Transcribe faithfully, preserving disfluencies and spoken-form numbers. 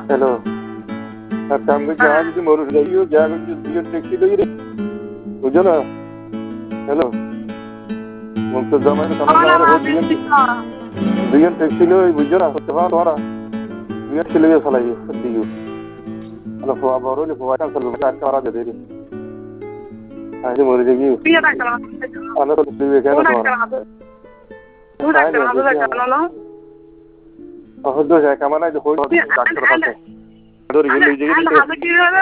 hello আর কামে যা যদি মরু যাইও যা যদি দুজন ট্যাক্সি লই রে বুঝো না হ্যালো মন্ত জামাই কামে যাওয়ার দুজন দুজন ট্যাক্সি লই বুঝো না তোমার তোমার দুজন চলে গিয়ে ফলাই দিও আলো ফোয়া বড় লে ফোয়া কাল কাল করা দে রে আজ মরে যাই পিয়া ডাক্তার আলো তো দিবে কেন তোমার তুই ডাক্তার হাতে কেন না হদ্দ যায় কামানা যে হই ডাক্তার কাছে ধরে গেল এই জায়গায়